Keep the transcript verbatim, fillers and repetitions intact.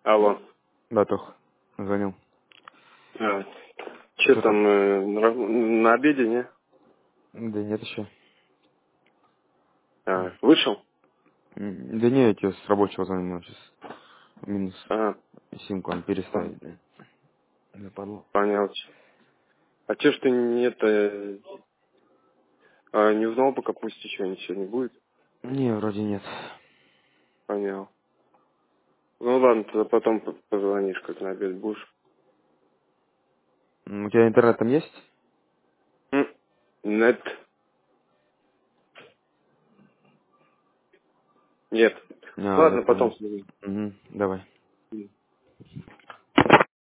Алло. Да, Тох, звонил. А, че Что там? там, э, на, на обеде, не? Да нет еще. А, вышел? М, Да не, я тебе с рабочего звонил сейчас. Минус А, симку он пон- переставить, да. Западло. понял. А че ж ты не это, а, не узнал по капусте, что ничего не будет? Не, вроде нет. Понял. Ну ладно, тогда потом п- позвонишь, как на обед будешь. М, У тебя интернет там есть? М, Нет. Нет. А, я Ладно, потом понял. смотри. Угу, давай.